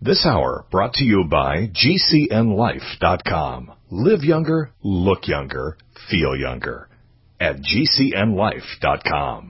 This hour brought to you by GCNLife.com. Live younger, look younger, feel younger. At GCNLife.com.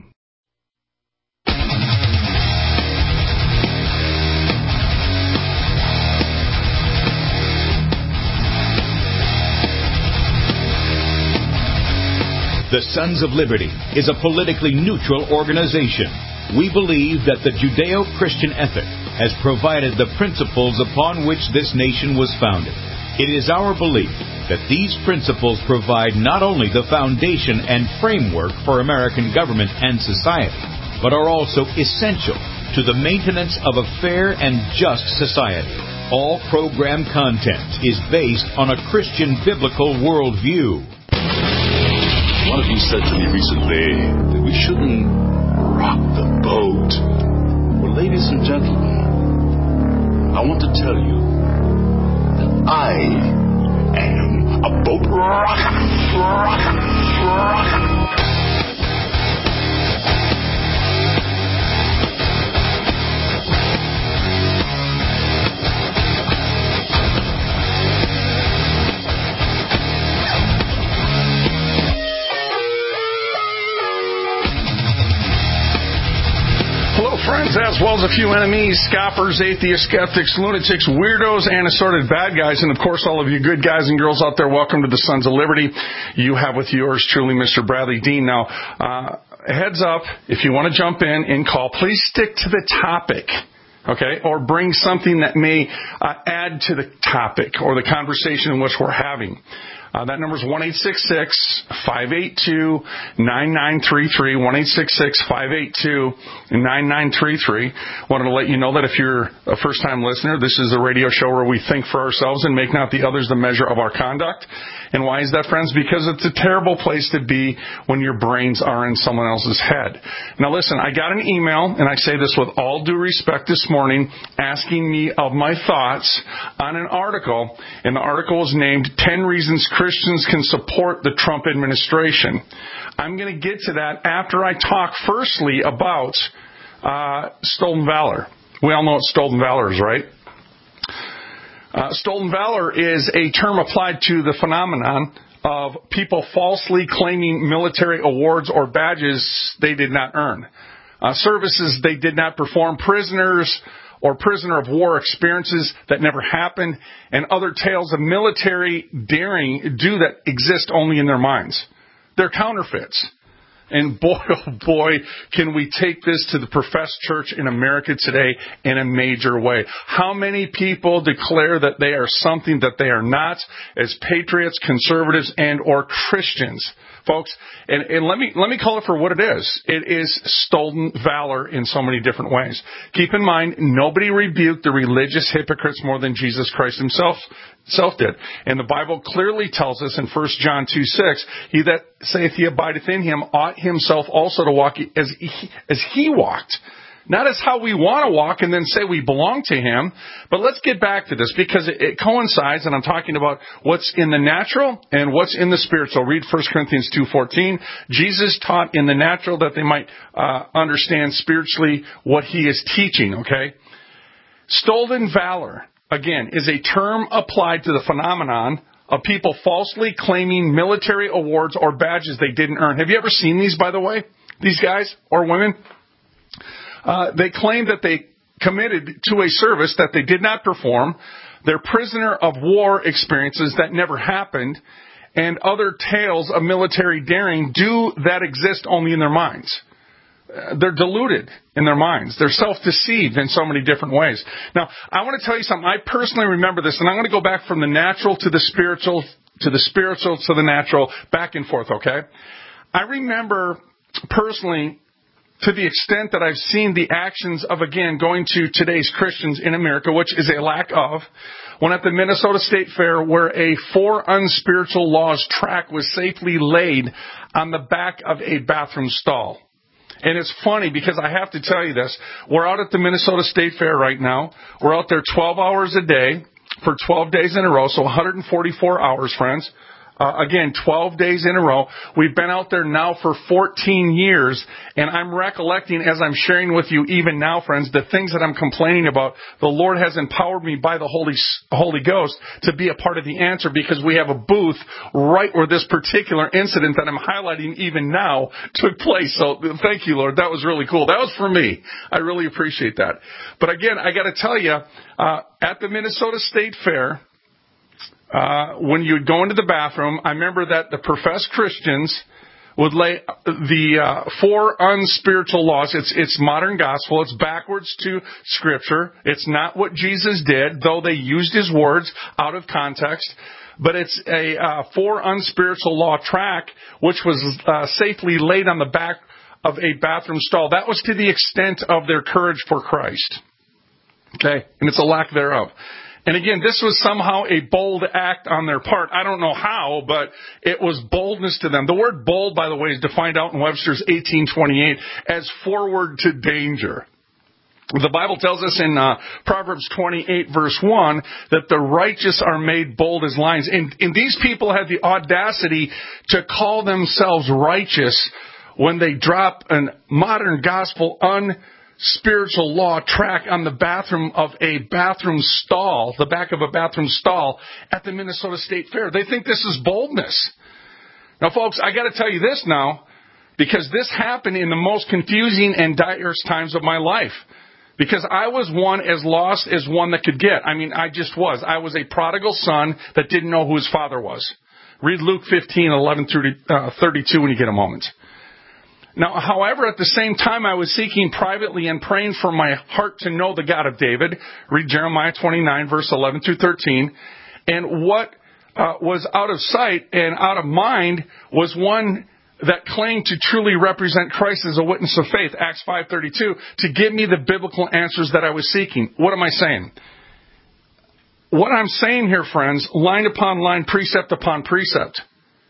The Sons of Liberty is a politically neutral organization. We believe that the Judeo-Christian ethic has provided the principles upon which this nation was founded. It is our belief that these principles provide not only the foundation and framework for American government and society, but are also essential to the maintenance of a fair and just society. All program content is based on a Christian biblical worldview. One of you said to me recently that we shouldn't rock the boat. Well, ladies and gentlemen, I want to tell you that I am a boat rocker. Friends, as well as a few enemies, scoffers, atheists, skeptics, lunatics, weirdos, and assorted bad guys, and of course all of you good guys and girls out there, welcome to the Sons of Liberty. You have with yours truly Mr. Bradley Dean. Now, heads up, if you want to jump in and call, please stick to the topic. Okay, or bring something that may add to the topic or the conversation in which we're having. That number is 1-866-582-9933, 1-866-582-9933. Wanted to let you know that if you're a first-time listener, this is a radio show where we think for ourselves and make not the others the measure of our conduct. And why is that, friends? Because it's a terrible place to be when your brains are in someone else's head. Now listen, I got an email, and I say this with all due respect this morning, asking me of my thoughts on an article, and the article is named 10 Reasons Christians Can Support the Trump Administration. I'm going to get to that after I talk firstly about stolen valor. We all know what stolen valor is, right? Stolen valor is a term applied to the phenomenon of people falsely claiming military awards or badges they did not earn, services they did not perform, prisoners or prisoner of war experiences that never happened, and other tales of military daring do that exist only in their minds. They're counterfeits. And boy, oh boy, can we take this to the professed church in America today in a major way. How many people declare that they are something that they are not as patriots, conservatives, and or Christians? Folks, and let me call it for what it is. It is stolen valor in so many different ways. Keep in mind, nobody rebuked the religious hypocrites more than Jesus Christ himself did. And the Bible clearly tells us in 1 John 2:6, he that saith he abideth in him ought himself also to walk as he walked. Not as how we want to walk and then say we belong to him. But let's get back to this because it coincides, and I'm talking about what's in the natural and what's in the spiritual. Read 1 Corinthians 2:14. Jesus taught in the natural that they might understand spiritually what he is teaching, okay? Stolen valor, again, is a term applied to the phenomenon of people falsely claiming military awards or badges they didn't earn. Have you ever seen these, by the way? These guys or women? They claim that they committed to a service that they did not perform, their prisoner of war experiences that never happened, and other tales of military daring do that exist only in their minds. They're deluded in their minds. They're self-deceived in so many different ways. Now, I want to tell you something. I personally remember this, and I'm going to go back from the natural to the spiritual, to the spiritual to the natural, back and forth, okay? I remember personally, to the extent that I've seen the actions of, again, going to today's Christians in America, which is a lack of, when at the Minnesota State Fair, where a 4 unspiritual laws track was safely laid on the back of a bathroom stall. And it's funny because I have to tell you this. We're out at the Minnesota State Fair right now. We're out there 12 hours a day for 12 days in a row, so 144 hours, friends. Again, 12 days in a row. We've been out there now for 14 years, and I'm recollecting as I'm sharing with you even now, friends, the things that I'm complaining about. The Lord has empowered me by the Holy Ghost to be a part of the answer, because we have a booth right where this particular incident that I'm highlighting even now took place. So thank you, Lord. That was really cool. That was for me. I really appreciate that. But again, I got to tell you, at the Minnesota State Fair, when you would go into the bathroom, I remember that the professed Christians would lay the 4 unspiritual laws. It's modern gospel. It's backwards to Scripture. It's not what Jesus did, though they used his words out of context. But it's a 4 unspiritual law track, which was safely laid on the back of a bathroom stall. That was to the extent of their courage for Christ. Okay? And it's a lack thereof. And again, this was somehow a bold act on their part. I don't know how, but it was boldness to them. The word bold, by the way, is defined out in Webster's 1828 as forward to danger. The Bible tells us in Proverbs 28, verse 1, that the righteous are made bold as lions. And these people had the audacity to call themselves righteous when they drop a modern gospel spiritual law track on the bathroom of a bathroom stall, the back of a bathroom stall at the Minnesota State Fair. They think this is boldness. Now, folks, I got to tell you this now, because this happened in the most confusing and direst times of my life. Because I was one as lost as one that could get. I mean, I just was. I was a prodigal son that didn't know who his father was. Read Luke 15, 11 through 32 when you get a moment. Now, however, at the same time, I was seeking privately and praying for my heart to know the God of David. Read Jeremiah 29, verse 11 through 13. And what was out of sight and out of mind was one that claimed to truly represent Christ as a witness of faith, Acts 5:32, to give me the biblical answers that I was seeking. What am I saying? What I'm saying here, friends, line upon line, precept upon precept.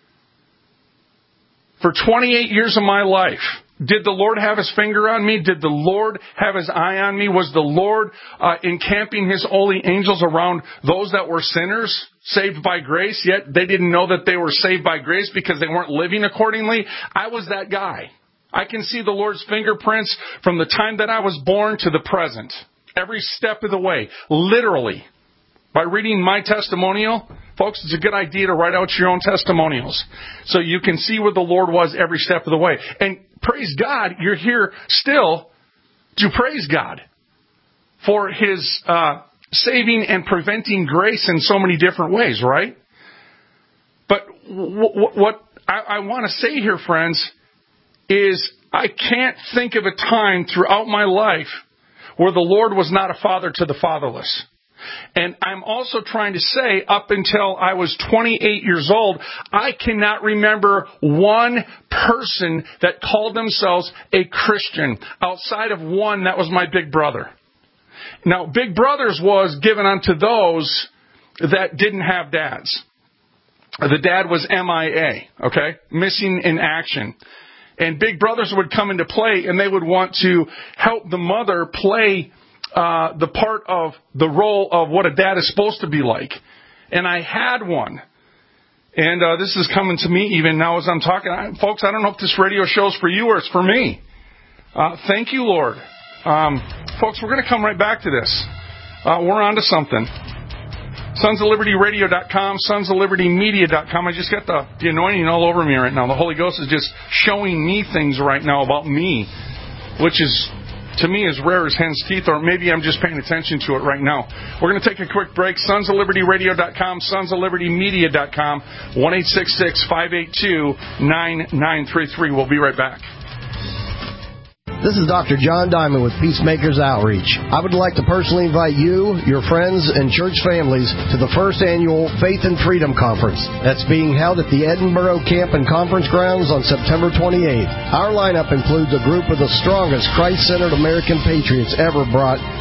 For 28 years of my life, did the Lord have his finger on me? Did the Lord have his eye on me? Was the Lord encamping his holy angels around those that were sinners, saved by grace, yet they didn't know that they were saved by grace because they weren't living accordingly? I was that guy. I can see the Lord's fingerprints from the time that I was born to the present. Every step of the way. Literally. By reading my testimonial, folks, it's a good idea to write out your own testimonials so you can see where the Lord was every step of the way. And praise God, you're here still to praise God for his saving and preventing grace in so many different ways, right? But what I want to say here, friends, is I can't think of a time throughout my life where the Lord was not a father to the fatherless. And I'm also trying to say, up until I was 28 years old, I cannot remember one person that called themselves a Christian outside of one that was my big brother. Now, Big Brothers was given unto those that didn't have dads. The dad was MIA, okay, missing in action. And Big Brothers would come into play, and they would want to help the mother play the part of the role of what a dad is supposed to be like. And I had one. And this is coming to me even now as I'm talking. Folks, I don't know if this radio show is for you or it's for me. Thank you, Lord. Folks, we're going to come right back to this. We're on to something. SonsOfLibertyRadio.com, SonsOfLibertyMedia.com. I just got the anointing all over me right now. The Holy Ghost is just showing me things right now about me, which is, to me, as rare as hen's teeth, or maybe I'm just paying attention to it right now. We're going to take a quick break. SonsOfLibertyRadio.com, SonsOfLibertyMedia.com, 1-866-582-9933. We'll be right back. This is Dr. John Diamond with Peacemakers Outreach. I would like to personally invite you, your friends, and church families to the first annual Faith and Freedom Conference that's being held at the Edinboro Camp and Conference Grounds on September 28th. Our lineup includes a group of the strongest Christ-centered American patriots ever brought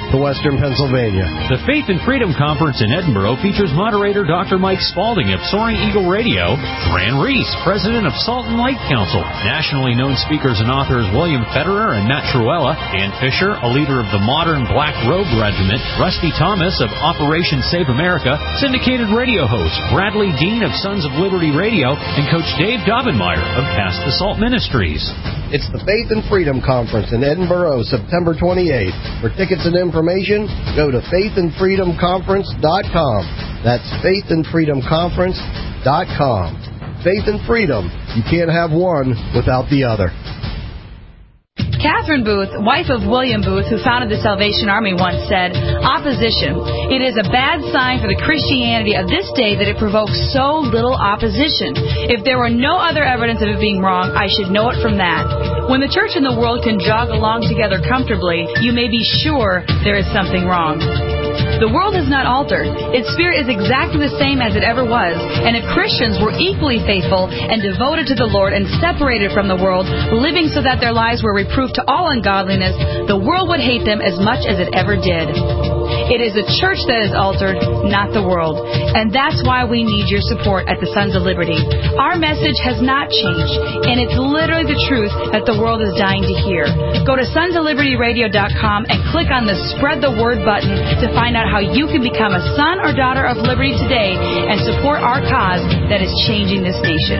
to Western Pennsylvania. The Faith and Freedom Conference in Edinburgh features moderator Dr. Mike Spalding of Soaring Eagle Radio, Fran Reese, president of Salt and Light Council, nationally known speakers and authors William Federer and Matt Truella, Dan Fisher, a leader of the Modern Black Robe Regiment, Rusty Thomas of Operation Save America, syndicated radio host Bradley Dean of Sons of Liberty Radio, and Coach Dave Daubenmire of Cast the Salt Ministries. It's the Faith and Freedom Conference in Edinburgh, September 28th. For tickets and information, go to faithandfreedomconference.com. That's faithandfreedomconference.com. Faith and freedom. You can't have one without the other. Catherine Booth, wife of William Booth, who founded the Salvation Army, once said, "Opposition. It is a bad sign for the Christianity of this day that it provokes so little opposition. If there were no other evidence of it being wrong, I should know it from that. When the church and the world can jog along together comfortably, you may be sure there is something wrong." The world has not altered. Its spirit is exactly the same as it ever was. And if Christians were equally faithful and devoted to the Lord and separated from the world, living so that their lives were reproof to all ungodliness, the world would hate them as much as it ever did. It is the church that is altered, not the world. And that's why we need your support at the Sons of Liberty. Our message has not changed, and it's literally the truth that the world is dying to hear. Go to sonsoflibertyradio.com and click on the Spread the Word button to find out how you can become a son or daughter of liberty today and support our cause that is changing this nation.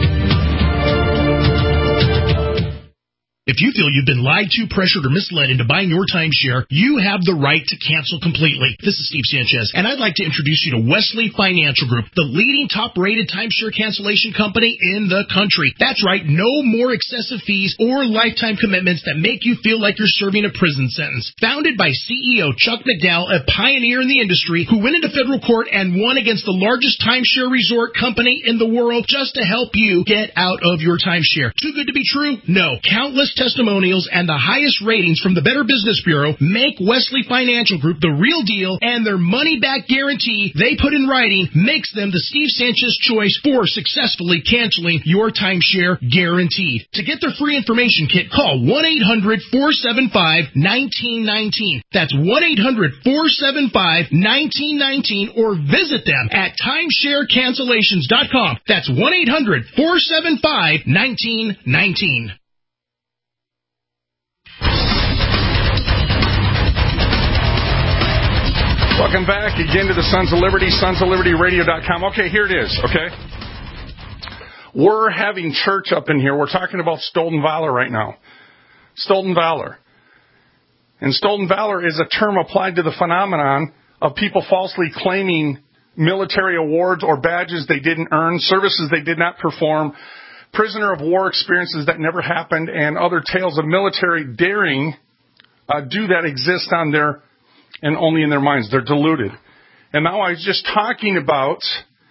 If you feel you've been lied to, pressured, or misled into buying your timeshare, you have the right to cancel completely. This is Steve Sanchez, and I'd like to introduce you to Wesley Financial Group, the leading top-rated timeshare cancellation company in the country. That's right, no more excessive fees or lifetime commitments that make you feel like you're serving a prison sentence. Founded by CEO Chuck McDowell, a pioneer in the industry who went into federal court and won against the largest timeshare resort company in the world just to help you get out of your timeshare. Too good to be true? No. Countless testimonials and the highest ratings from the Better Business Bureau make Wesley Financial Group the real deal, and their money-back guarantee they put in writing makes them the Steve Sanchez choice for successfully canceling your timeshare guaranteed. To get their free information kit, call 1-800-475-1919. That's 1-800-475-1919, or visit them at timesharecancellations.com. That's 1-800-475-1919. Welcome back again to the Sons of Liberty, sonsoflibertyradio.com. Okay, here it is, okay? We're having church up in here. We're talking about stolen valor right now. Stolen valor. And stolen valor is a term applied to the phenomenon of people falsely claiming military awards or badges they didn't earn, services they did not perform, prisoner of war experiences that never happened, and other tales of military daring do that exist on their and only in their minds. They're deluded. And now I was just talking about,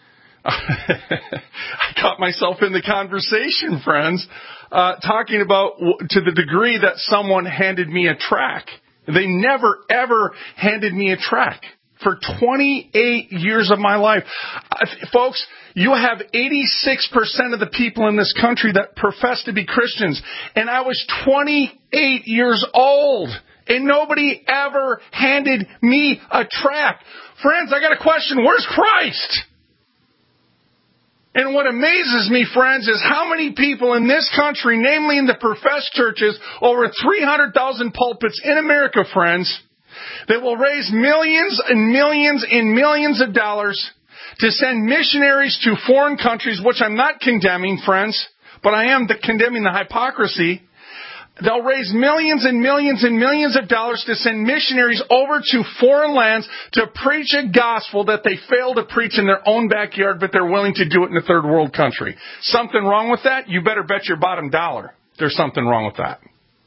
I caught myself in the conversation, friends, talking about to the degree that someone handed me a track. They never, ever handed me a track. For 28 years of my life. Folks, you have 86% of the people in this country that profess to be Christians. And I was 28 years old. And nobody ever handed me a tract. Friends, I got a question. Where's Christ? And what amazes me, friends, is how many people in this country, namely in the professed churches, over 300,000 pulpits in America, friends, that will raise millions and millions and millions of dollars to send missionaries to foreign countries, which I'm not condemning, friends, but I am condemning the hypocrisy. They'll raise millions and millions and millions of dollars to send missionaries over to foreign lands to preach a gospel that they fail to preach in their own backyard, but they're willing to do it in a third world country. Something wrong with that? You better bet your bottom dollar there's something wrong with that.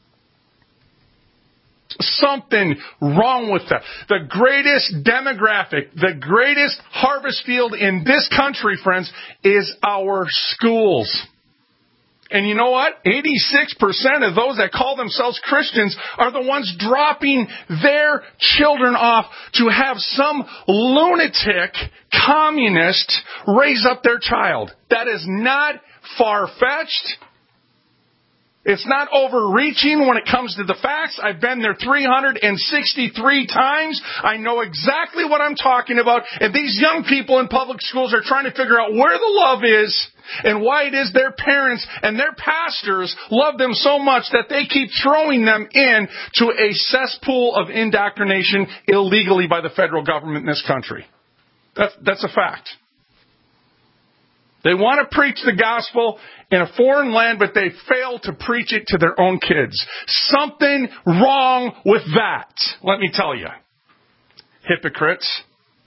Something wrong with that. The greatest demographic, the greatest harvest field in this country, friends, is our schools. And you know what? 86% of those that call themselves Christians are the ones dropping their children off to have some lunatic communist raise up their child. That is not far-fetched. It's not overreaching when it comes to the facts. I've been there 363 times. I know exactly what I'm talking about. And these young people in public schools are trying to figure out where the love is and why it is their parents and their pastors love them so much that they keep throwing them in to a cesspool of indoctrination illegally by the federal government in this country. That's a fact. They want to preach the gospel in a foreign land, but they fail to preach it to their own kids. Something wrong with that, let me tell you. Hypocrites.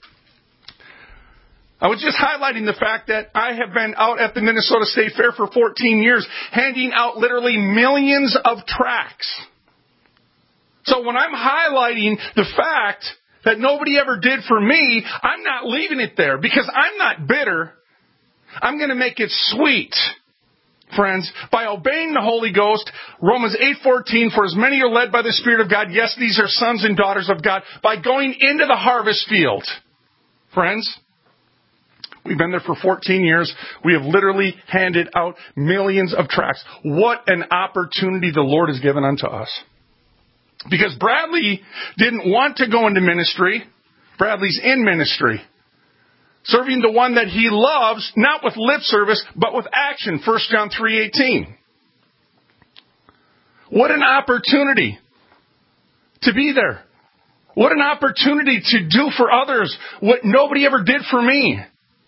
I was just highlighting the fact that I have been out at the Minnesota State Fair for 14 years, handing out literally millions of tracts. So when I'm highlighting the fact that nobody ever did for me, I'm not leaving it there because I'm not bitter. I'm going to make it sweet, friends, by obeying the Holy Ghost. Romans 8:14, for as many are led by the Spirit of God, yes, these are sons and daughters of God, by going into the harvest field. Friends, we've been there for 14 years. We have literally handed out millions of tracts. What an opportunity the Lord has given unto us. Because Bradley didn't want to go into ministry. Bradley's in ministry. Serving the one that he loves, not with lip service, but with action. 1 John 3:18. What an opportunity to be there. What an opportunity to do for others what nobody ever did for me.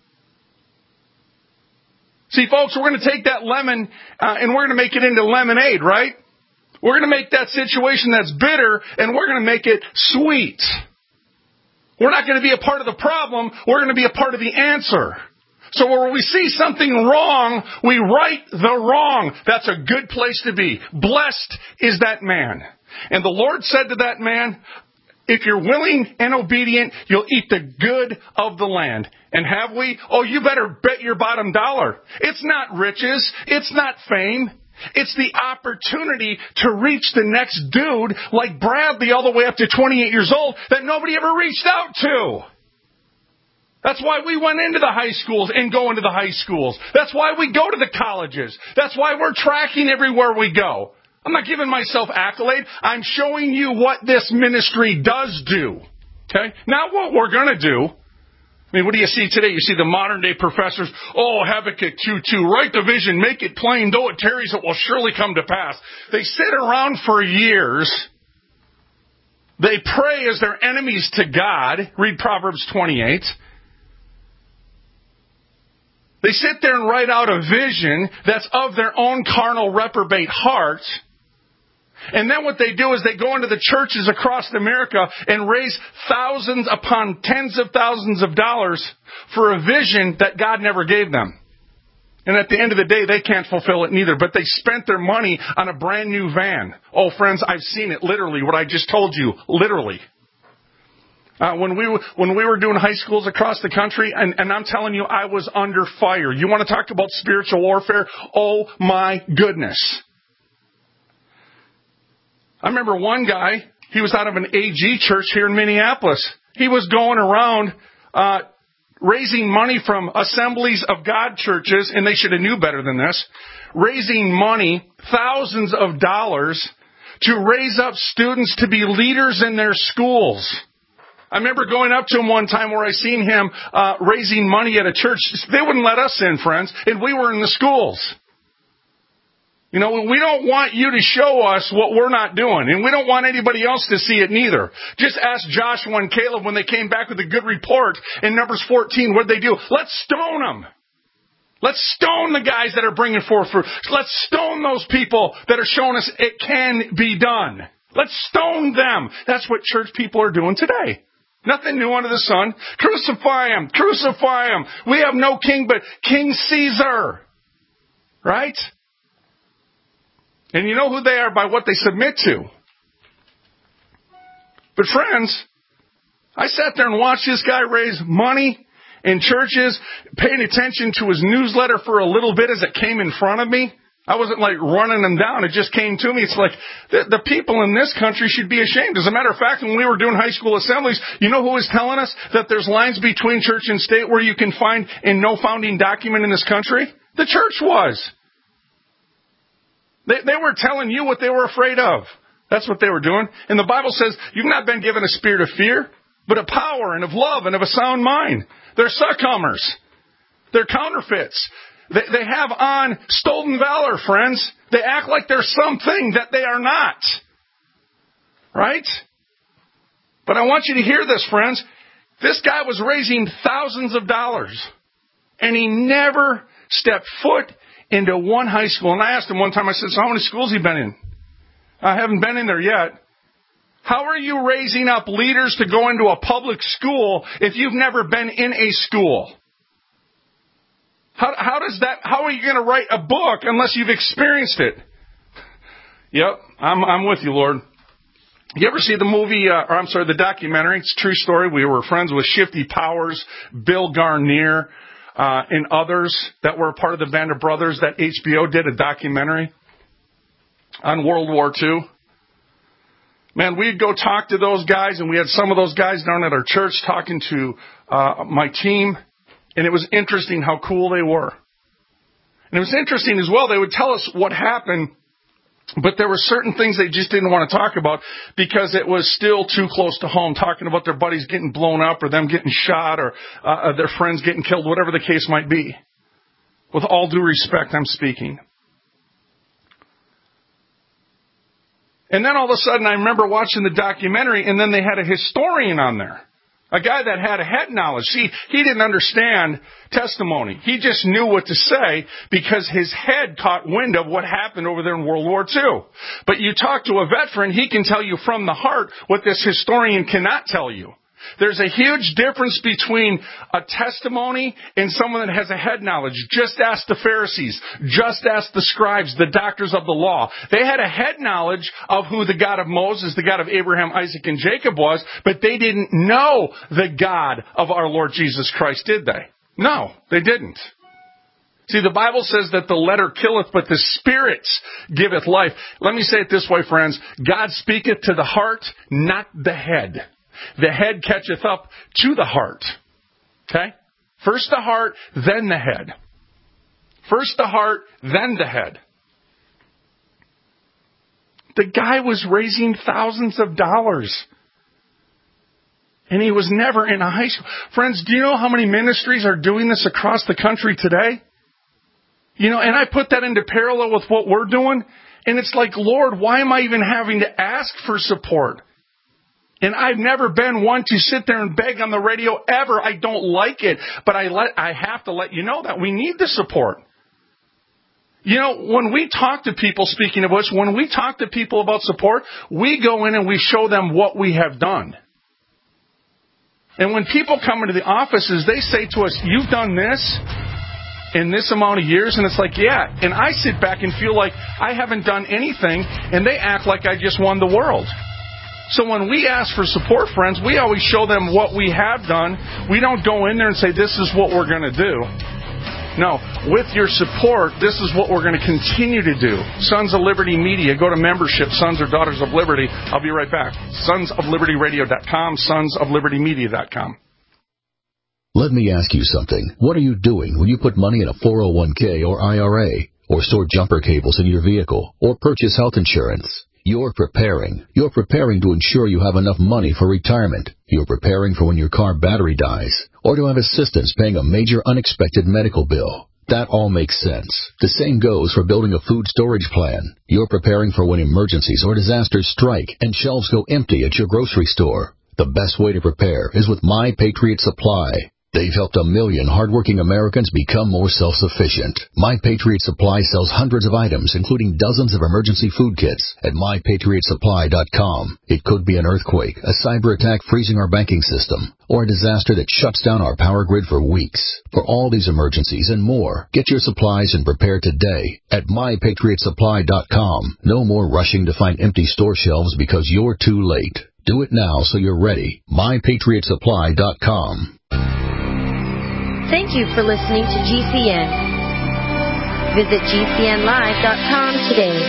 See, folks, we're going to take that lemon and we're going to make it into lemonade, right? We're going to make that situation that's bitter and we're going to make it sweet. We're not going to be a part of the problem. We're going to be a part of the answer. So where we see something wrong, we right the wrong. That's a good place to be. Blessed is that man. And the Lord said to that man, if you're willing and obedient, you'll eat the good of the land. And have we? Oh, you better bet your bottom dollar. It's not riches. It's not fame. It's the opportunity to reach the next dude like Bradley all the way up to 28 years old that nobody ever reached out to. That's why we went into the high schools and go into the high schools. That's why we go to the colleges. That's why we're tracking everywhere we go. I'm not giving myself accolade. I'm showing you what this ministry does do. Okay? Not what we're going to do. I mean, what do you see today? You see the modern day professors, Habakkuk 2:2, write the vision, make it plain, though it tarries, it will surely come to pass. They sit around for years. They pray as their enemies to God. Read Proverbs 28. They sit there and write out a vision that's of their own carnal reprobate heart. And then what they do is they go into the churches across America and raise thousands upon tens of thousands of dollars for a vision that God never gave them. And at the end of the day, they can't fulfill it neither. But they spent their money on a brand new van. Oh, friends, I've seen it literally, what I just told you, literally. When we were doing high schools across the country, and I'm telling you, I was under fire. You want to talk about spiritual warfare? Oh, my goodness. I remember one guy, he was out of an AG church here in Minneapolis. He was going around raising money from Assemblies of God churches, and they should have knew better than this, raising money, thousands of dollars, to raise up students to be leaders in their schools. I remember going up to him one time where I seen him raising money at a church. They wouldn't let us in, friends, and we were in the schools. You know, we don't want you to show us what we're not doing, and we don't want anybody else to see it neither. Just ask Joshua and Caleb when they came back with a good report in Numbers 14. What did they do? Let's stone them. Let's stone the guys that are bringing forth fruit. Let's stone those people that are showing us it can be done. Let's stone them. That's what church people are doing today. Nothing new under the sun. Crucify him. Crucify him. We have no king but King Caesar. Right? And you know who they are by what they submit to. But friends, I sat there and watched this guy raise money in churches, paying attention to his newsletter for a little bit as it came in front of me. I wasn't like running them down. It just came to me. It's like the people in this country should be ashamed. As a matter of fact, when we were doing high school assemblies, you know who was telling us that there's lines between church and state where you can find in no founding document in this country? The church was. They were telling you what they were afraid of. That's what they were doing. And the Bible says you've not been given a spirit of fear, but of power and of love and of a sound mind. They're succumbers. They're counterfeits. They have on stolen valor, friends. They act like they're something that they are not. Right? But I want you to hear this, friends. This guy was raising thousands of dollars, and he never stepped foot into one high school. And I asked him one time, I said, so how many schools have you been in? I haven't been in there yet. How are you raising up leaders to go into a public school if you've never been in a school? How are you going to write a book unless you've experienced it? Yep, I'm with you, Lord. You ever see the movie, the documentary? It's a true story. We were friends with Shifty Powers, Bill Garnier, and others that were a part of the Band of Brothers that HBO did a documentary on World War II. Man, we'd go talk to those guys, and we had some of those guys down at our church talking to my team, and it was interesting how cool they were. And it was interesting as well, they would tell us what happened, but there were certain things they just didn't want to talk about because it was still too close to home, talking about their buddies getting blown up or them getting shot or their friends getting killed, whatever the case might be. With all due respect, I'm speaking. And then all of a sudden I remember watching the documentary, and then they had a historian on there. A guy that had a head knowledge. See, he didn't understand testimony. He just knew what to say because his head caught wind of what happened over there in World War II. But you talk to a veteran, he can tell you from the heart what this historian cannot tell you. There's a huge difference between a testimony and someone that has a head knowledge. Just ask the Pharisees. Just ask the scribes, the doctors of the law. They had a head knowledge of who the God of Moses, the God of Abraham, Isaac, and Jacob was, but they didn't know the God of our Lord Jesus Christ, did they? No, they didn't. See, the Bible says that the letter killeth, but the Spirit giveth life. Let me say it this way, friends. God speaketh to the heart, not the head. The head catcheth up to the heart. Okay? First the heart, then the head. First the heart, then the head. The guy was raising thousands of dollars. And he was never in a high school. Friends, do you know how many ministries are doing this across the country today? You know, and I put that into parallel with what we're doing. And it's like, Lord, why am I even having to ask for support? And I've never been one to sit there and beg on the radio ever. I don't like it. But I have to let you know that we need the support. You know, when we talk to people, speaking of which, when we talk to people about support, we go in and we show them what we have done. And when people come into the offices, they say to us, you've done this in this amount of years? And it's like, yeah. And I sit back and feel like I haven't done anything, and they act like I just won the world. So when we ask for support, friends, we always show them what we have done. We don't go in there and say, this is what we're going to do. No, with your support, this is what we're going to continue to do. Sons of Liberty Media. Go to membership, Sons or Daughters of Liberty. I'll be right back. SonsOfLibertyRadio.com, SonsOfLibertyMedia.com. Let me ask you something. What are you doing when you put money in a 401k or IRA, or store jumper cables in your vehicle, or purchase health insurance? You're preparing. You're preparing to ensure you have enough money for retirement. You're preparing for when your car battery dies, or to have assistance paying a major unexpected medical bill. That all makes sense. The same goes for building a food storage plan. You're preparing for when emergencies or disasters strike and shelves go empty at your grocery store. The best way to prepare is with My Patriot Supply. They've helped 1 million hardworking Americans become more self-sufficient. My Patriot Supply sells hundreds of items, including dozens of emergency food kits at MyPatriotSupply.com. It could be an earthquake, a cyber attack freezing our banking system, or a disaster that shuts down our power grid for weeks. For all these emergencies and more, get your supplies and prepare today at MyPatriotSupply.com. No more rushing to find empty store shelves because you're too late. Do it now so you're ready. MyPatriotSupply.com. Thank you for listening to GCN. Visit GCNlive.com today.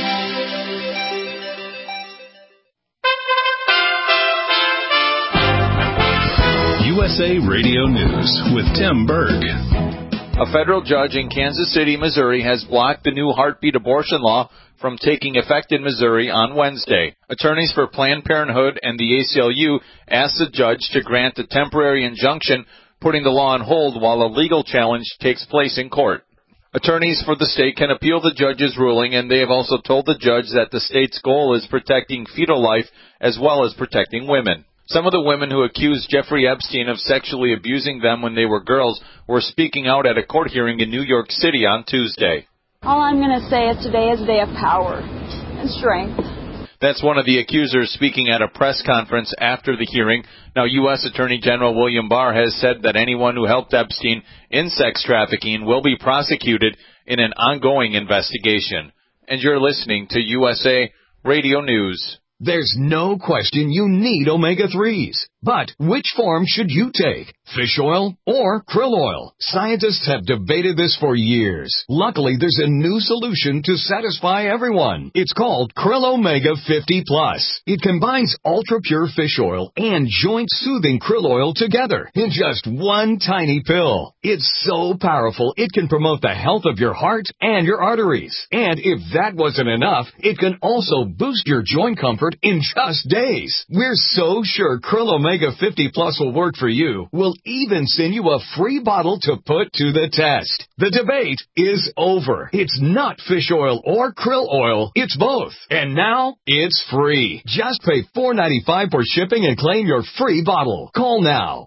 USA Radio News with Tim Berg. A federal judge in Kansas City, Missouri, has blocked the new heartbeat abortion law from taking effect in Missouri on Wednesday. Attorneys for Planned Parenthood and the ACLU asked the judge to grant a temporary injunction, putting the law on hold while a legal challenge takes place in court. Attorneys for the state can appeal the judge's ruling, and they have also told the judge that the state's goal is protecting fetal life as well as protecting women. Some of the women who accused Jeffrey Epstein of sexually abusing them when they were girls were speaking out at a court hearing in New York City on Tuesday. All I'm going to say is today is a day of power and strength. That's one of the accusers speaking at a press conference after the hearing. Now, U.S. Attorney General William Barr has said that anyone who helped Epstein in sex trafficking will be prosecuted in an ongoing investigation. And you're listening to USA Radio News. There's no question you need omega-3s. But which form should you take? Fish oil or krill oil? Scientists have debated this for years. Luckily, there's a new solution to satisfy everyone. It's called Krill Omega 50 Plus. It combines ultra-pure fish oil and joint-soothing krill oil together in just one tiny pill. It's so powerful, it can promote the health of your heart and your arteries. And if that wasn't enough, it can also boost your joint comfort in just days. We're so sure Krill Omega 50 Plus will work for you. We'll even send you a free bottle to put to the test. The debate is over. It's not fish oil or krill oil. It's both. And now it's free. Just pay $4.95 for shipping and claim your free bottle. Call now.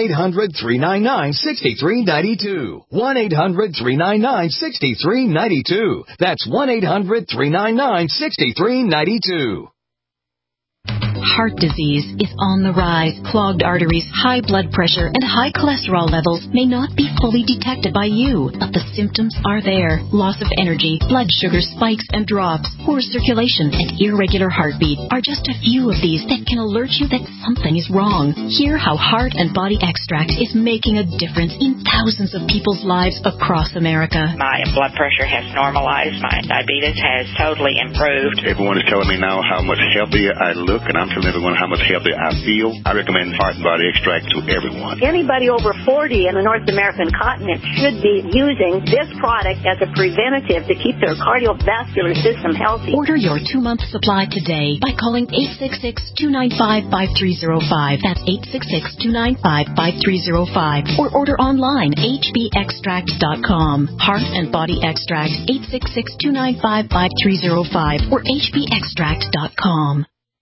1-800-399-6392. 1-800-399-6392. That's 1-800-399-6392. Heart disease is on the rise. Clogged arteries, high blood pressure, and high cholesterol levels may not be fully detected by you, but the symptoms are there. Loss of energy, blood sugar spikes and drops, poor circulation, and irregular heartbeat are just a few of these that can alert you that something is wrong. Hear how Heart and Body Extract is making a difference in thousands of people's lives across America. My blood pressure has normalized. My diabetes has totally improved. Everyone is telling me now how much healthier I look, and I'm telling everyone how much healthier I feel. I recommend Heart and Body Extract to everyone. Anybody over 40 in the North American continent should be using this product as a preventative to keep their cardiovascular system healthy. Order your 2-month supply today by calling 866-295-5305. That's 866-295-5305. Or order online, hbextract.com. Heart and Body Extract, 866-295-5305 or hbextract.com.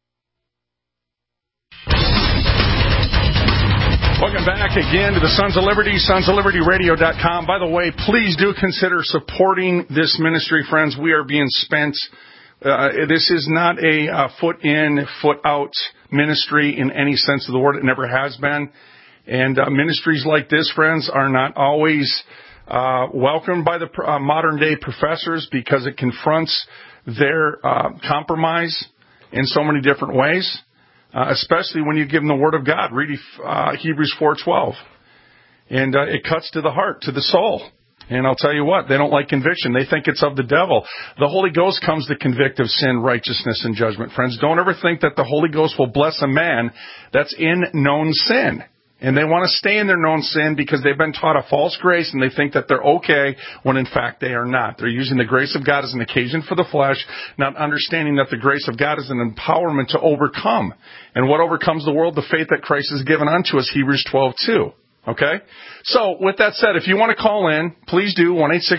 Welcome back again to the Sons of Liberty, sonsoflibertyradio.com. By the way, please do consider supporting this ministry, friends. We are being spent. This is not a foot in, foot out ministry in any sense of the word. It never has been. And ministries like this, friends, are not always welcomed by the modern day professors because it confronts their compromise in so many different ways. Especially when you give them the Word of God. Read Hebrews 4:12. And it cuts to the heart, to the soul. And I'll tell you what, they don't like conviction. They think it's of the devil. The Holy Ghost comes to convict of sin, righteousness, and judgment. Friends, don't ever think that the Holy Ghost will bless a man that's in known sin. And they want to stay in their known sin because they've been taught a false grace and they think that they're okay when in fact they are not. They're using the grace of God as an occasion for the flesh, not understanding that the grace of God is an empowerment to overcome. And what overcomes the world? The faith that Christ has given unto us, Hebrews 12:2. Okay? So, with that said, if you want to call in, please do,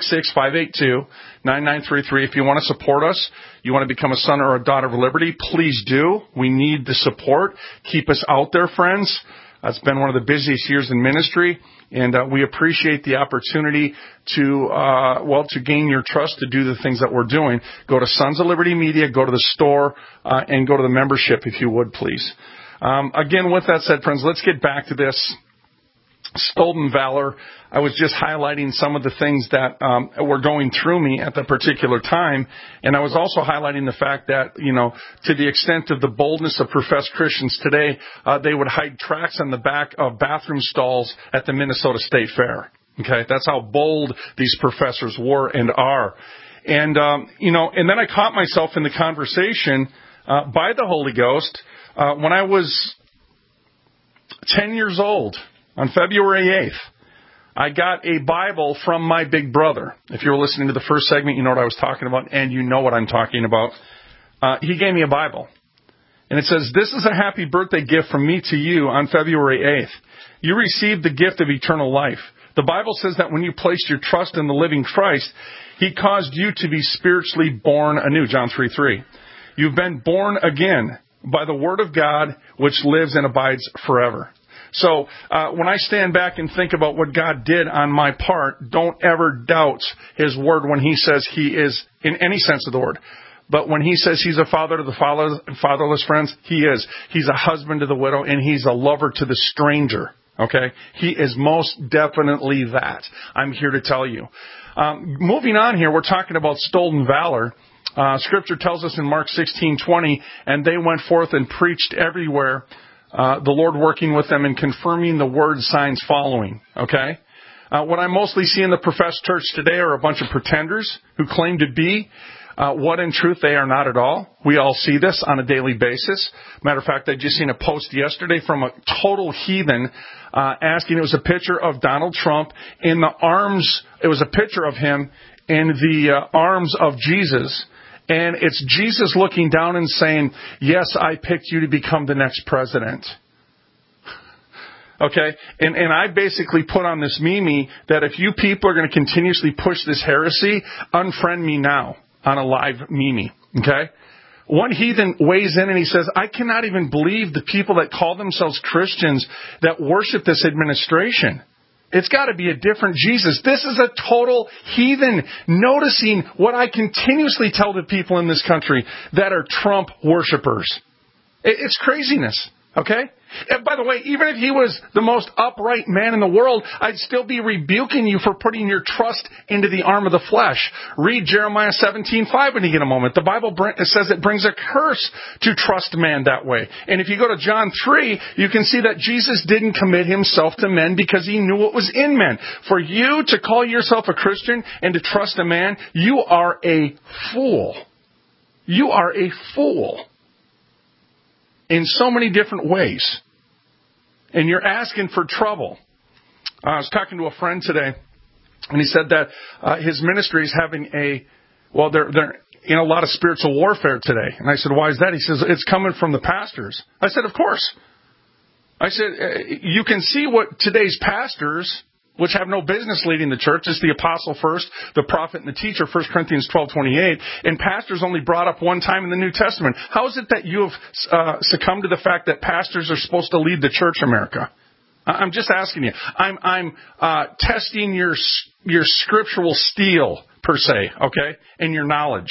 1-866-582-9933. If you want to support us, you want to become a son or a daughter of liberty, please do. We need the support. Keep us out there, friends. It's been one of the busiest years in ministry, and we appreciate the opportunity to gain your trust to do the things that we're doing. Go to Sons of Liberty Media, go to the store, and go to the membership if you would, please. Again, with that said, friends, let's get back to this. Stolen valor. I was just highlighting some of the things that were going through me at that particular time, and I was also highlighting the fact that, to the extent of the boldness of professed Christians today, they would hide tracts on the back of bathroom stalls at the Minnesota State Fair. Okay, that's how bold these professors were and are. And and then I caught myself in the conversation by the Holy Ghost when I was 10 years old. On February 8th, I got a Bible from my big brother. If you were listening to the first segment, you know what I was talking about, and you know what I'm talking about. He gave me a Bible. And it says, "This is a happy birthday gift from me to you on February 8th. You received the gift of eternal life. The Bible says that when you placed your trust in the living Christ, He caused you to be spiritually born anew." John 3:3. "You've been born again by the Word of God, which lives and abides forever." So when I stand back and think about what God did on my part, don't ever doubt His Word when He says He is, in any sense of the word. But when He says He's a father to the fatherless, friends, He is. He's a husband to the widow, and He's a lover to the stranger. Okay? He is most definitely that. I'm here to tell you. Moving on here, we're talking about stolen valor. Scripture tells us in Mark 16:20, "And they went forth and preached everywhere, the Lord working with them and confirming the word, signs following." Okay? What I mostly see in the professed church today are a bunch of pretenders who claim to be what in truth they are not at all. We all see this on a daily basis. Matter of fact, I just seen a post yesterday from a total heathen asking, it was a picture of Donald Trump in the arms, it was a picture of him in the arms of Jesus. And it's Jesus looking down and saying, "Yes, I picked you to become the next president." Okay? And I basically put on this meme that if you people are going to continuously push this heresy, unfriend me now on a live meme. Okay? One heathen weighs in and he says, "I cannot even believe the people that call themselves Christians that worship this administration. It's got to be a different Jesus." This is a total heathen noticing what I continuously tell the people in this country that are Trump worshipers. It's craziness. Okay? And by the way, even if he was the most upright man in the world, I'd still be rebuking you for putting your trust into the arm of the flesh. Read Jeremiah 17:5 when you get a moment. The Bible says it brings a curse to trust man that way. And if you go to John 3, you can see that Jesus didn't commit Himself to men because He knew what was in men. For you to call yourself a Christian and to trust a man, you are a fool. You are a fool. In so many different ways. And you're asking for trouble. I was talking to a friend today, and he said that his ministry is having they're in a lot of spiritual warfare today. And I said, "Why is that?" He says, "It's coming from the pastors." I said, "Of course." I said, "You can see what today's pastors, which have no business leading the church, it's the apostle first, the prophet and the teacher, 1 Corinthians 12:28, and pastors only brought up one time in the New Testament. How is it that you have succumbed to the fact that pastors are supposed to lead the church, America? I'm just asking you. I'm testing your scriptural steel, per se, okay, and your knowledge."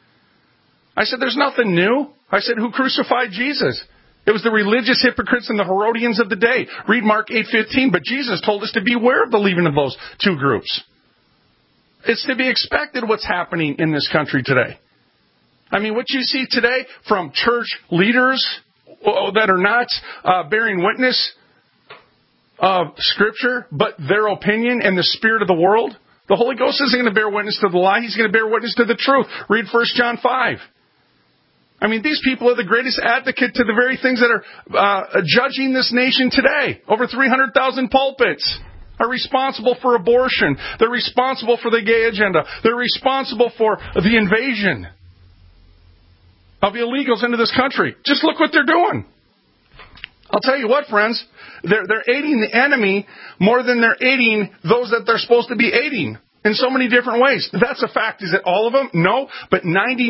I said, "There's nothing new." I said, "Who crucified Jesus? It was the religious hypocrites and the Herodians of the day. Read Mark 8:15. But Jesus told us to beware of the leaven of those two groups. It's to be expected what's happening in this country today. I mean, what you see today from church leaders that are not bearing witness of Scripture, but their opinion and the spirit of the world. The Holy Ghost isn't going to bear witness to the lie. He's going to bear witness to the truth. Read 1 John 5. I mean, these people are the greatest advocate to the very things that are judging this nation today. Over 300,000 pulpits are responsible for abortion. They're responsible for the gay agenda. They're responsible for the invasion of illegals into this country. Just look what they're doing. I'll tell you what, friends. They're aiding the enemy more than they're aiding those that they're supposed to be aiding. In so many different ways. That's a fact. Is it all of them? No. But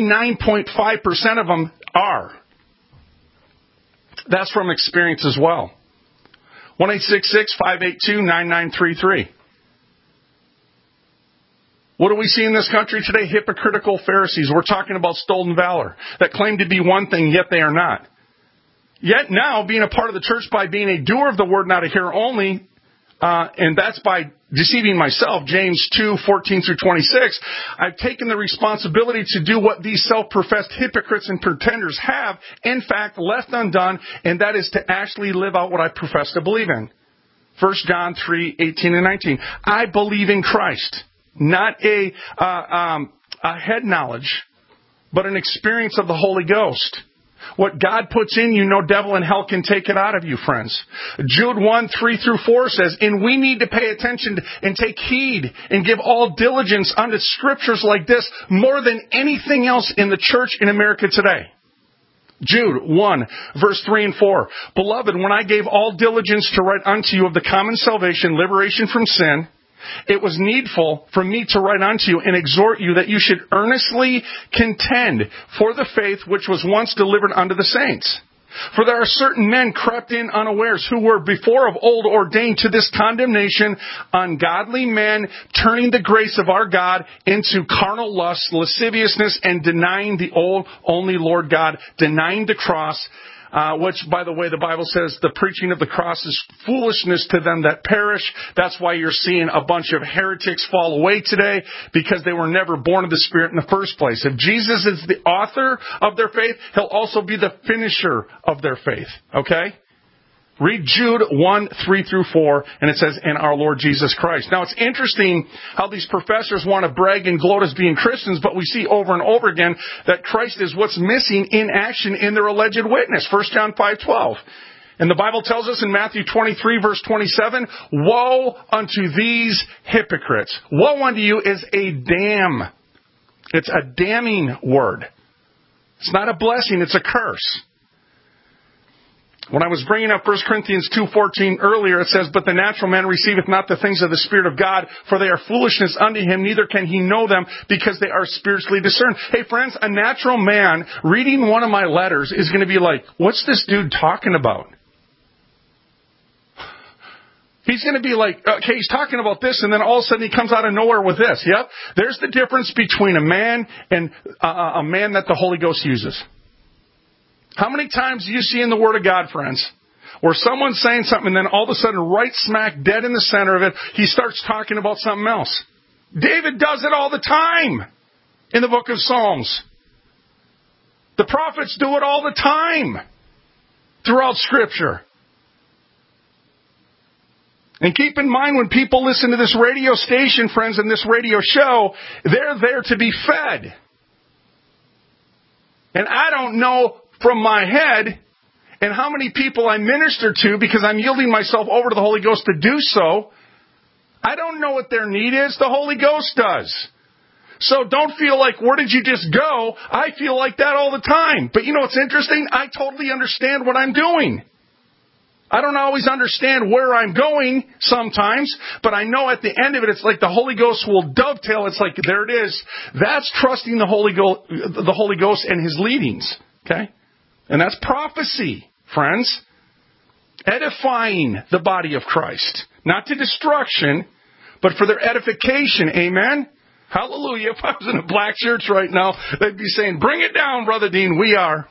99.5% of them are. That's from experience as well. 1-866-582-9933. What do we see in this country today? Hypocritical Pharisees. We're talking about stolen valor that claim to be one thing, yet they are not. Yet now, being a part of the church by being a doer of the word, not a hearer only, and that's by deceiving myself, James 2:14-26, I've taken the responsibility to do what these self-professed hypocrites and pretenders have, in fact, left undone, and that is to actually live out what I profess to believe in. 1 John 3:18-19. I believe in Christ, not a head knowledge, but an experience of the Holy Ghost. What God puts in you, no devil in hell can take it out of you, friends. Jude 1:3-4 says, and we need to pay attention and take heed and give all diligence unto scriptures like this more than anything else in the church in America today. Jude 1:3-4. Beloved, when I gave all diligence to write unto you of the common salvation, liberation from sin, it was needful for me to write unto you and exhort you that you should earnestly contend for the faith which was once delivered unto the saints. For there are certain men crept in unawares, who were before of old ordained to this condemnation, ungodly men, turning the grace of our God into carnal lust, lasciviousness, and denying the only Lord God, denying the cross, which, by the way, the Bible says the preaching of the cross is foolishness to them that perish. That's why you're seeing a bunch of heretics fall away today, because they were never born of the Spirit in the first place. If Jesus is the author of their faith, He'll also be the finisher of their faith. Okay? Read Jude 1:3-4, and it says, in our Lord Jesus Christ. Now, it's interesting how these professors want to brag and gloat as being Christians, but we see over and over again that Christ is what's missing in action in their alleged witness. 1 John 5:12. And the Bible tells us in Matthew 23:27, woe unto these hypocrites. Woe unto you is a damn. It's a damning word. It's not a blessing, it's a curse. When I was bringing up 1 Corinthians 2:14 earlier, it says, but the natural man receiveth not the things of the Spirit of God, for they are foolishness unto him, neither can he know them, because they are spiritually discerned. Hey friends, a natural man reading one of my letters is going to be like, what's this dude talking about? He's going to be like, okay, he's talking about this, and then all of a sudden he comes out of nowhere with this. Yep, there's the difference between a man and a man that the Holy Ghost uses. How many times do you see in the Word of God, friends, where someone's saying something and then all of a sudden, right smack dead in the center of it, he starts talking about something else? David does it all the time in the book of Psalms. The prophets do it all the time throughout Scripture. And keep in mind, when people listen to this radio station, friends, and this radio show, they're there to be fed. And I don't know from my head and how many people I minister to, because I'm yielding myself over to the Holy Ghost to do so. I don't know what their need is. The Holy Ghost does. So don't feel like, where did you just go? I feel like that all the time. But you know what's interesting? I totally understand what I'm doing. I don't always understand where I'm going sometimes, but I know at the end of it, it's like the Holy Ghost will dovetail. It's like, there it is. That's trusting the Holy Ghost and His leadings. Okay? And that's prophecy, friends. Edifying the body of Christ. Not to destruction, but for their edification. Amen? Hallelujah. If I was in a black church right now, they'd be saying, bring it down, Brother Dean. We are.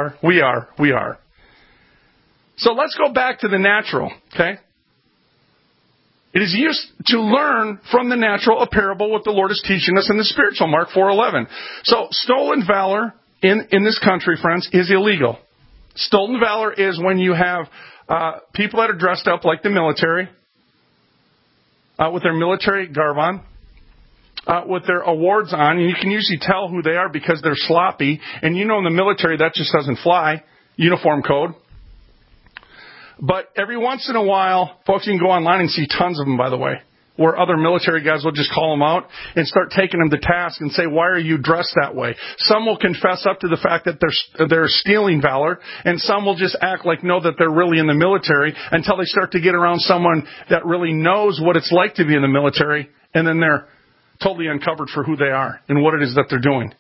So let's go back to the natural, okay? It is used to learn from the natural a parable what the Lord is teaching us in the spiritual, Mark 4:11. So stolen valor in this country, friends, is illegal. Stolen valor is when you have people that are dressed up like the military, with their military garb on, with their awards on, and you can usually tell who they are because they're sloppy. And you know in the military that just doesn't fly, uniform code. But every once in a while, folks, you can go online and see tons of them, by the way, where other military guys will just call them out and start taking them to task and say, why are you dressed that way? Some will confess up to the fact that they're stealing valor, and some will just act like know that they're really in the military until they start to get around someone that really knows what it's like to be in the military, and then they're totally uncovered for who they are and what it is that they're doing.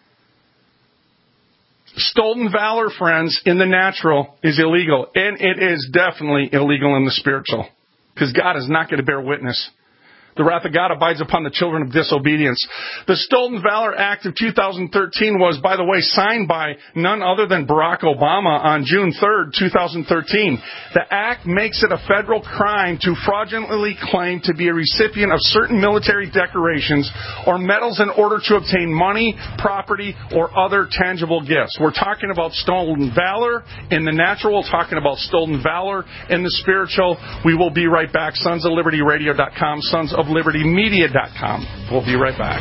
Stolen valor, friends, in the natural is illegal, and it is definitely illegal in the spiritual, because God is not going to bear witness. The wrath of God abides upon the children of disobedience. The Stolen Valor Act of 2013 was, by the way, signed by none other than Barack Obama on June 3rd, 2013. The act makes it a federal crime to fraudulently claim to be a recipient of certain military decorations or medals in order to obtain money, property, or other tangible gifts. We're talking about stolen valor in the natural. We're talking about stolen valor in the spiritual. We will be right back. SonsOfLibertyRadio.com, SonsOfLibertyMedia.com. We'll be right back.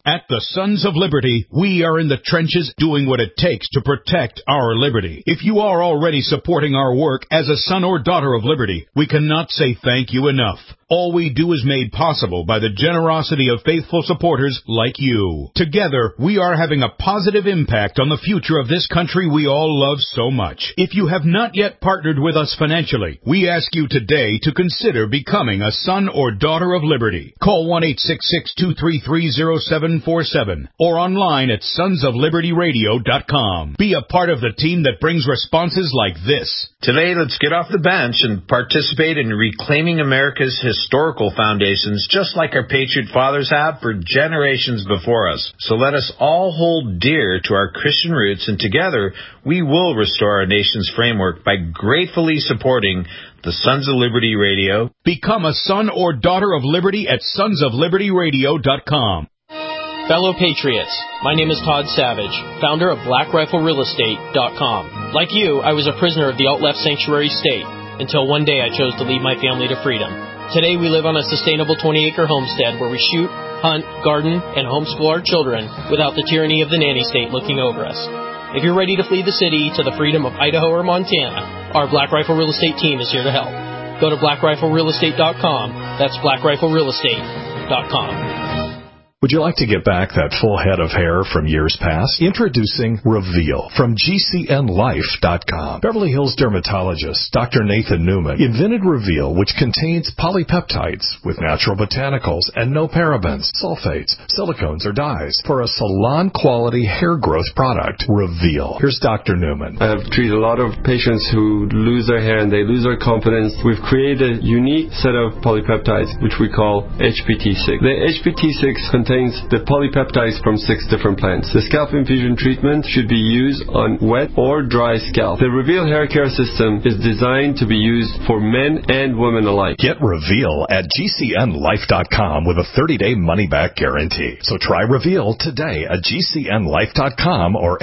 At the Sons of Liberty, we are in the trenches doing what it takes to protect our liberty. If you are already supporting our work as a son or daughter of liberty, we cannot say thank you enough. All we do is made possible by the generosity of faithful supporters like you. Together, we are having a positive impact on the future of this country we all love so much. If you have not yet partnered with us financially, we ask you today to consider becoming a son or daughter of liberty. Call 1-866-233-0747 or online at sonsoflibertyradio.com. Be a part of the team that brings responses like this. Today, let's get off the bench and participate in reclaiming America's historical foundations, just like our Patriot Fathers have for generations before us. So let us all hold dear to our Christian roots, and together we will restore our nation's framework by gratefully supporting the Sons of Liberty Radio. Become a son or daughter of liberty at sonsoflibertyradio.com. Fellow Patriots, my name is Todd Savage, founder of BlackRifleRealEstate.com. Like you, I was a prisoner of the alt-left sanctuary state until one day I chose to lead my family to freedom. Today we live on a sustainable 20-acre homestead where we shoot, hunt, garden, and homeschool our children without the tyranny of the nanny state looking over us. If you're ready to flee the city to the freedom of Idaho or Montana, our Black Rifle Real Estate team is here to help. Go to BlackRifleRealEstate.com. That's BlackRifleRealEstate.com. Would you like to get back that full head of hair from years past? Introducing Reveal from GCNLife.com. Beverly Hills dermatologist Dr. Nathan Newman invented Reveal, which contains polypeptides with natural botanicals and no parabens, sulfates, silicones, or dyes for a salon-quality hair growth product. Reveal. Here's Dr. Newman. I have treated a lot of patients who lose their hair and they lose their confidence. We've created a unique set of polypeptides, which we call HPT6. The HPT6 contains the polypeptides from 6 different plants. The scalp infusion treatment should be used on wet or dry scalp. The Reveal hair care system is designed to be used for men and women alike. Get Reveal at GCNLife.com with a 30-day money-back guarantee. So try Reveal today at GCNLife.com or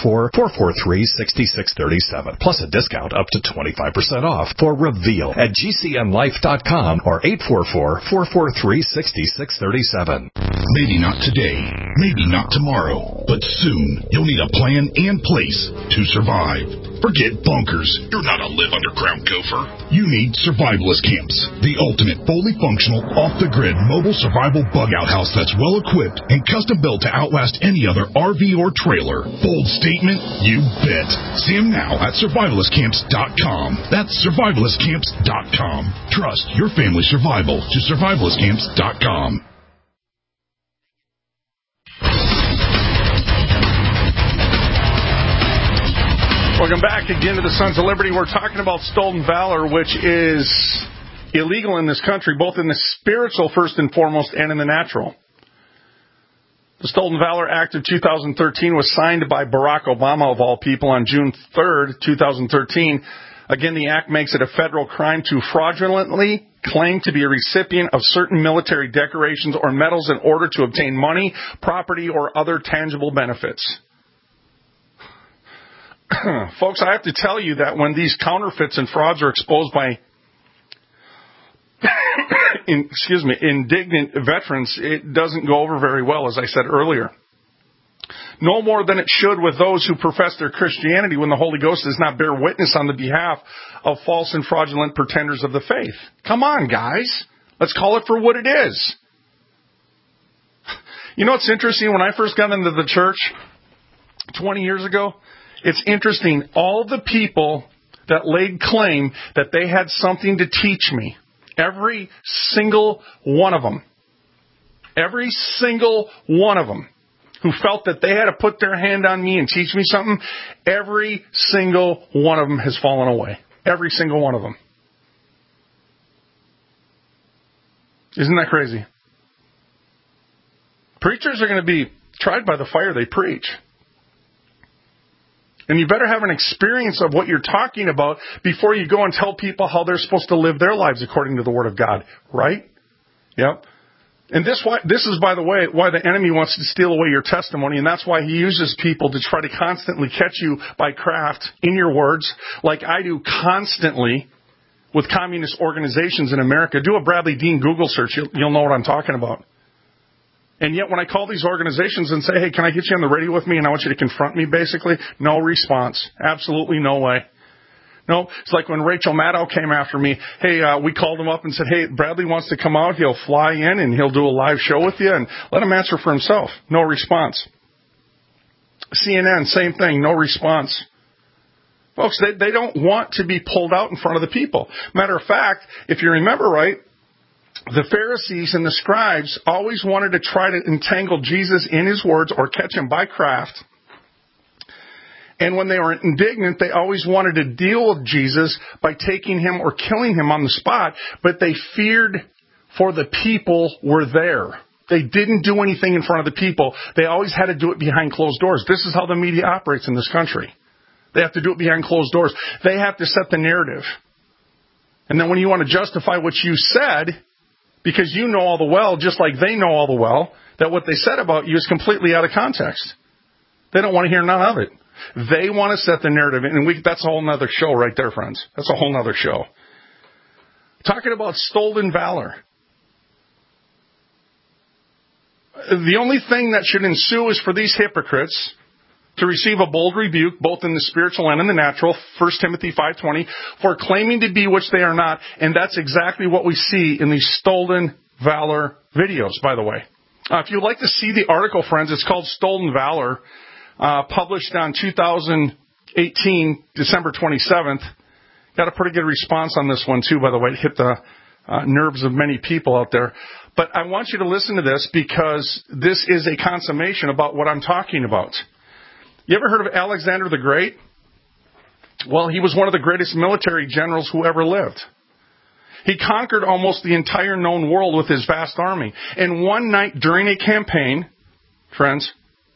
844-443-6637. Plus a discount up to 25% off for Reveal at GCNLife.com or 844-443-6637. Maybe not today, maybe not tomorrow, but soon you'll need a plan and place to survive. Forget bunkers. You're not a live underground gopher. You need survivalist camps, the ultimate fully functional, off-the-grid mobile survival bug-out house that's well-equipped and custom-built to outlast any other RV or trailer. Bold statement? You bet. See them now at survivalistcamps.com. That's survivalistcamps.com. Trust your family's survival to survivalistcamps.com. Welcome back again to the Sons of Liberty. We're talking about stolen valor, which is illegal in this country, both in the spiritual, first and foremost, and in the natural. The Stolen Valor Act of 2013 was signed by Barack Obama, of all people, on June 3rd, 2013. Again, the act makes it a federal crime to fraudulently claim to be a recipient of certain military decorations or medals in order to obtain money, property, or other tangible benefits. Folks, I have to tell you that when these counterfeits and frauds are exposed by indignant veterans, it doesn't go over very well, as I said earlier. No more than it should with those who profess their Christianity when the Holy Ghost does not bear witness on the behalf of false and fraudulent pretenders of the faith. Come on, guys. Let's call it for what it is. You know what's interesting? When I first got into the church 20 years ago, it's interesting, all the people that laid claim that they had something to teach me, every single one of them who felt that they had to put their hand on me and teach me something, every single one of them has fallen away. Every single one of them. Isn't that crazy? Preachers are going to be tried by the fire they preach. And you better have an experience of what you're talking about before you go and tell people how they're supposed to live their lives according to the Word of God. Right? Yep. And this is, by the way, why the enemy wants to steal away your testimony, and that's why he uses people to try to constantly catch you by craft in your words, like I do constantly with communist organizations in America. Do a Bradley Dean Google search. You'll know what I'm talking about. And yet when I call these organizations and say, hey, can I get you on the radio with me and I want you to confront me, basically, no response. Absolutely no way. No, it's like when Rachel Maddow came after me. Hey, we called him up and said, hey, Bradley wants to come out. He'll fly in and he'll do a live show with you and let him answer for himself. No response. CNN, same thing, no response. Folks, they don't want to be pulled out in front of the people. Matter of fact, if you remember right, the Pharisees and the scribes always wanted to try to entangle Jesus in his words or catch him by craft. And when they were indignant, they always wanted to deal with Jesus by taking him or killing him on the spot, but they feared for the people were there. They didn't do anything in front of the people. They always had to do it behind closed doors. This is how the media operates in this country. They have to do it behind closed doors. They have to set the narrative. And then when you want to justify what you said, because you know all the well, just like they know all the well, that what they said about you is completely out of context. They don't want to hear none of it. They want to set the narrative. And that's a whole nother show right there, friends. That's a whole nother show. Talking about stolen valor. The only thing that should ensue is for these hypocrites to receive a bold rebuke, both in the spiritual and in the natural, 1 Timothy 5:20, for claiming to be which they are not. And that's exactly what we see in these stolen valor videos, by the way. If you'd like to see the article, friends, it's called Stolen Valor, published on 2018, December 27th. Got a pretty good response on this one, too, by the way. It hit the nerves of many people out there. But I want you to listen to this because this is a consummation about what I'm talking about. You ever heard of Alexander the Great? Well, he was one of the greatest military generals who ever lived. He conquered almost the entire known world with his vast army. And one night during a campaign, friends,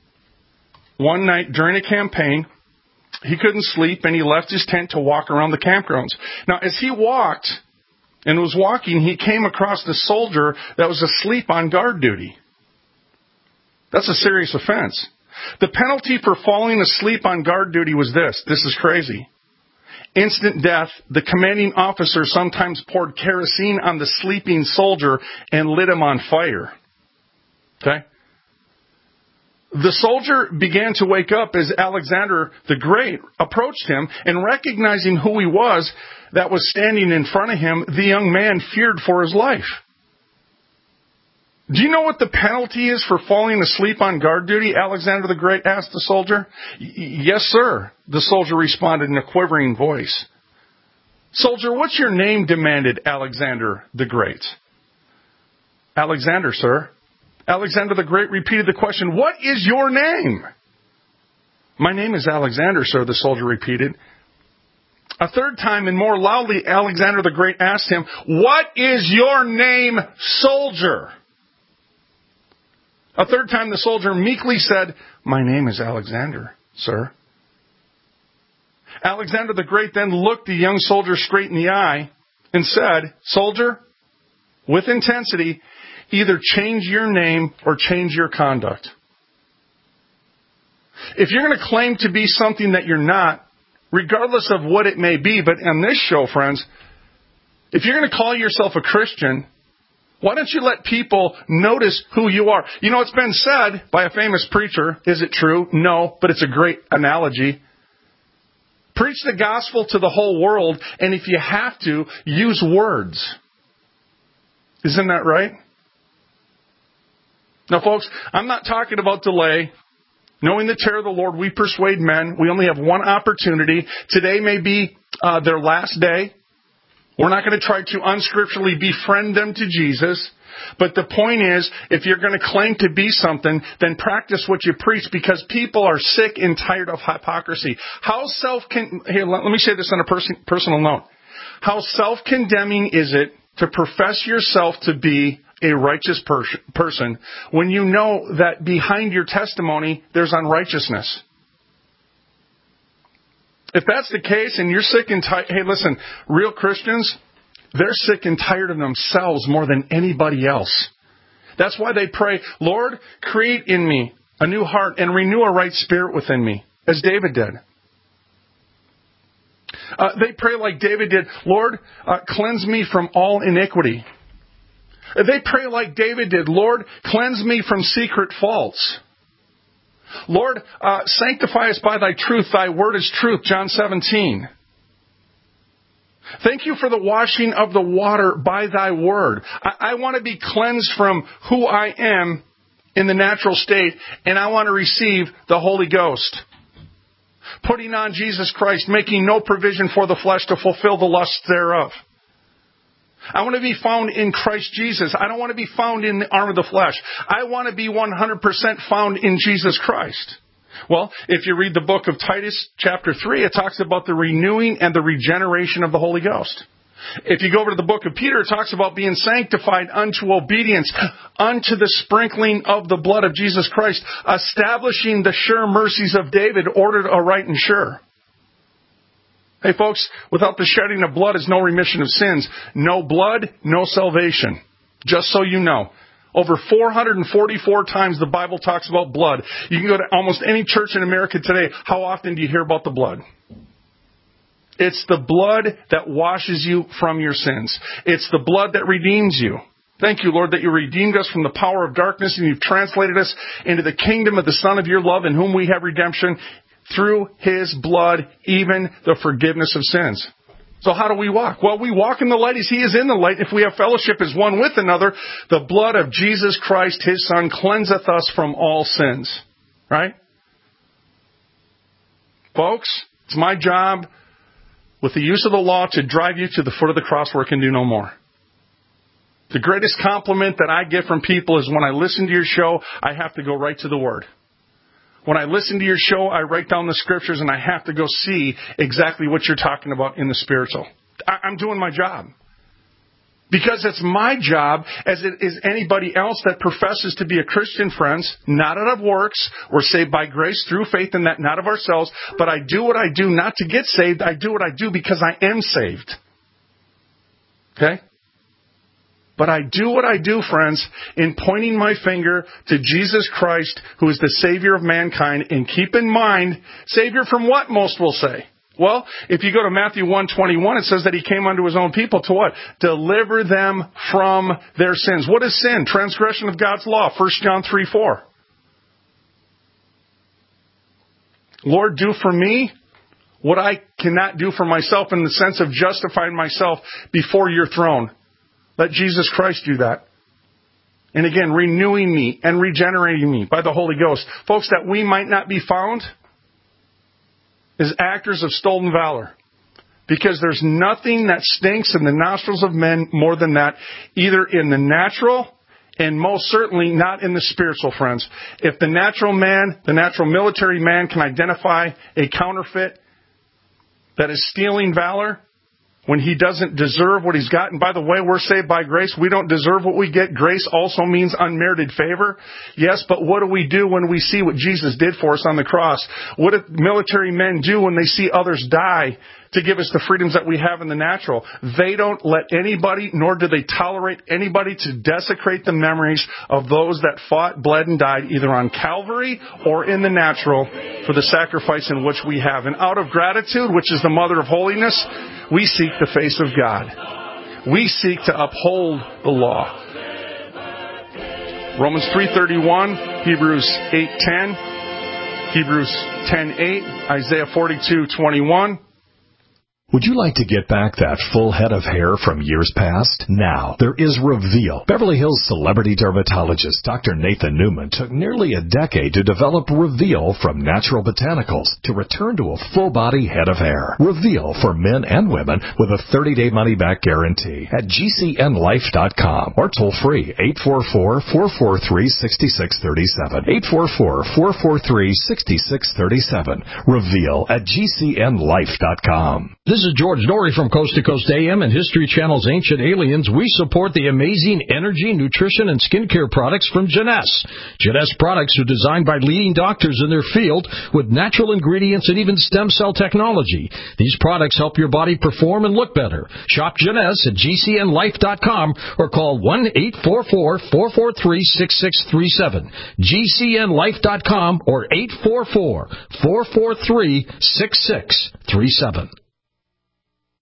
he couldn't sleep and he left his tent to walk around the campgrounds. Now, as he walked and was walking, he came across the soldier that was asleep on guard duty. That's a serious offense. The penalty for falling asleep on guard duty was this. This is crazy. Instant death. The commanding officer sometimes poured kerosene on the sleeping soldier and lit him on fire. Okay? The soldier began to wake up as Alexander the Great approached him, and recognizing who he was that was standing in front of him, the young man feared for his life. Do you know what the penalty is for falling asleep on guard duty? Alexander the Great asked the soldier. Yes, sir, the soldier responded in a quivering voice. Soldier, what's your name? Demanded Alexander the Great. Alexander, sir. Alexander the Great repeated the question, what is your name? My name is Alexander, sir, the soldier repeated. A third time and more loudly, Alexander the Great asked him, what is your name, soldier? A third time the soldier meekly said, my name is Alexander, sir. Alexander the Great then looked the young soldier straight in the eye and said, soldier, with intensity, either change your name or change your conduct. If you're going to claim to be something that you're not, regardless of what it may be, but on this show, friends, if you're going to call yourself a Christian, why don't you let people notice who you are? You know, it's been said by a famous preacher. Is it true? No, but it's a great analogy. Preach the gospel to the whole world, and if you have to, use words. Isn't that right? Now, folks, I'm not talking about delay. Knowing the terror of the Lord, we persuade men. We only have one opportunity. Today may be their last day. We're not going to try to unscripturally befriend them to Jesus. But the point is, if you're going to claim to be something, then practice what you preach, because people are sick and tired of hypocrisy. Here, let me say this on a personal note. How self-condemning is it to profess yourself to be a righteous person when you know that behind your testimony there's unrighteousness? If that's the case and you're sick and tired, hey, listen, real Christians, they're sick and tired of themselves more than anybody else. That's why they pray, Lord, create in me a new heart and renew a right spirit within me, as David did. They pray like David did, Lord, cleanse me from all iniquity. They pray like David did. Lord, cleanse me from secret faults. Lord, sanctify us by thy truth. Thy word is truth. John 17. Thank you for the washing of the water by thy word. I want to be cleansed from who I am in the natural state, and I want to receive the Holy Ghost. Putting on Jesus Christ, making no provision for the flesh to fulfill the lusts thereof. I want to be found in Christ Jesus. I don't want to be found in the arm of the flesh. I want to be 100% found in Jesus Christ. Well, if you read the book of Titus, chapter 3, it talks about the renewing and the regeneration of the Holy Ghost. If you go over to the book of Peter, it talks about being sanctified unto obedience, unto the sprinkling of the blood of Jesus Christ, establishing the sure mercies of David, ordered aright and sure. Hey folks, without the shedding of blood is no remission of sins. No blood, no salvation. Just so you know. Over 444 times the Bible talks about blood. You can go to almost any church in America today. How often do you hear about the blood? It's the blood that washes you from your sins. It's the blood that redeems you. Thank you, Lord, that you redeemed us from the power of darkness and you've translated us into the kingdom of the Son of your love, in whom we have redemption through his blood, even the forgiveness of sins. So how do we walk? Well, we walk in the light as he is in the light. If we have fellowship as one with another, the blood of Jesus Christ, his Son, cleanseth us from all sins. Right? Folks, it's my job with the use of the law to drive you to the foot of the cross where it can do no more. The greatest compliment that I get from people is when I listen to your show, I have to go right to the Word. When I listen to your show, I write down the scriptures and I have to go see exactly what you're talking about in the spiritual. I'm doing my job. Because it's my job, as it is anybody else that professes to be a Christian, friends, not out of works. We're saved by grace through faith in that, not of ourselves. But I do what I do not to get saved. I do what I do because I am saved. Okay? But I do what I do, friends, in pointing my finger to Jesus Christ, who is the Savior of mankind. And keep in mind, Savior from what, most will say? Well, if you go to Matthew 1:21, it says that he came unto his own people to what? Deliver them from their sins. What is sin? Transgression of God's law. 1 John 3:4. Lord, do for me what I cannot do for myself, in the sense of justifying myself before your throne. Let Jesus Christ do that. And again, renewing me and regenerating me by the Holy Ghost. Folks, that we might not be found as actors of stolen valor. Because there's nothing that stinks in the nostrils of men more than that, either in the natural and most certainly not in the spiritual, friends. If the natural man, the natural military man, can identify a counterfeit that is stealing valor, when he doesn't deserve what he's got. And by the way, we're saved by grace. We don't deserve what we get. Grace also means unmerited favor. Yes, but what do we do when we see what Jesus did for us on the cross? What do military men do when they see others die to give us the freedoms that we have in the natural? They don't let anybody, nor do they tolerate anybody to desecrate the memories of those that fought, bled, and died either on Calvary or in the natural for the sacrifice in which we have. And out of gratitude, which is the mother of holiness, we seek the face of God. We seek to uphold the law. Romans 3:31, Hebrews 8:10, Hebrews 10:8, Isaiah 42:21. Would you like to get back that full head of hair from years past? Now, there is Reveal. Beverly Hills celebrity dermatologist Dr. Nathan Newman took nearly a decade to develop Reveal from natural botanicals to return to a full-body head of hair. Reveal for men and women with a 30-day money-back guarantee at GCNlife.com or toll-free 844-443-6637. 844-443-6637. Reveal at GCNlife.com. This is George Norrie from Coast to Coast AM and History Channel's Ancient Aliens. We support the amazing energy, nutrition, and skincare products from Jeunesse. Jeunesse products are designed by leading doctors in their field with natural ingredients and even stem cell technology. These products help your body perform and look better. Shop Jeunesse at GCNlife.com or call 1-844-443-6637. GCNlife.com or 844-443-6637.